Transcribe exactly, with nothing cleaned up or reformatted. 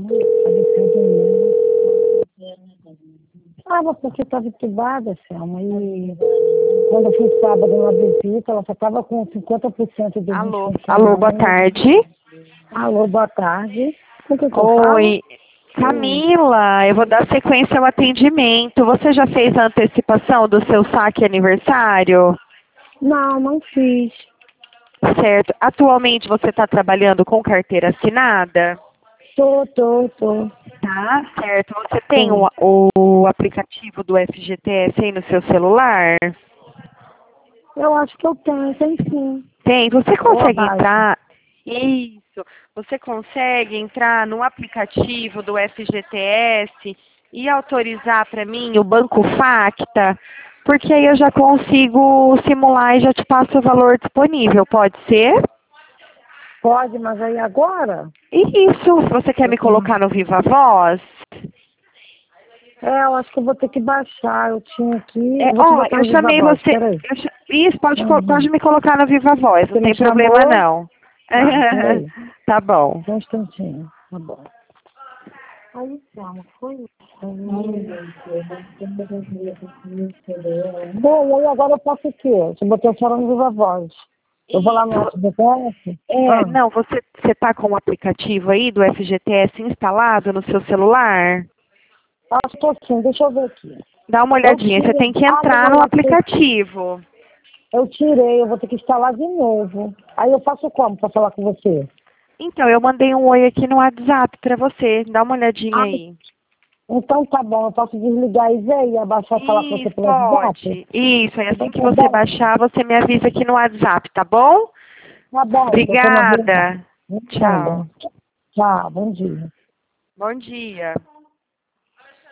Estava porque estava entubada, Selma. E quando eu fui sábado na visita, ela só estava com cinquenta por cento do rim Alô, alô, boa funcionando. tarde. Alô, boa tarde. Com quem que eu Oi, falo? Camila, eu vou dar sequência ao atendimento. Você já fez a antecipação do seu saque aniversário? Não, não fiz. Certo. Atualmente você está trabalhando com carteira assinada? Tô, tô, tô. Tá, certo. Você tem Sim. o, o aplicativo do F G T S aí no seu celular? Eu acho que eu tenho, tem sim. Tem. Você Ou consegue abaixo. entrar? Isso. Você consegue entrar no aplicativo do F G T S e autorizar para mim o Banco Facta? Porque aí eu já consigo simular e já te passo o valor disponível. Pode ser? Pode, mas aí agora? Isso. Você quer me colocar no Viva Voz? É, eu acho que eu vou ter que baixar. Eu tinha aqui. É, Eu vou te ó, botar eu no Viva chamei Voz, você. peraí. eu cha- isso, pode, co- Uhum. pode me colocar no Viva Voz, não Você me tem problema chamou? não. Tá, peraí. Tá bom. Só um instantinho. Tá bom. Aí, Selma, foi. Bom, e aí agora eu faço o quê? Você botou a senhora no Viva Voz. Eu vou lá no Isso. F G T S? É, Ah, não, você você tá com o aplicativo aí do F G T S instalado no seu celular? acho que sim, deixa eu ver aqui. Dá uma Eu olhadinha, você tirei. tem que Ah, não, entrar não, no eu acho que aplicativo. eu tirei, eu vou ter que instalar de novo. Aí eu faço como para falar com você? Então, eu mandei um oi aqui no WhatsApp pra você, dá uma olhadinha Ah, aí. então tá bom, eu posso desligar e ver e abaixar e falar com você Isso, pelo WhatsApp? pode. Isso, aí assim Então que tá você bom. baixar, você me avisa aqui no WhatsApp, tá bom? Tá bom, então tô na rua. Obrigada. Nada. Tchau. Tchau, bom dia. Bom dia.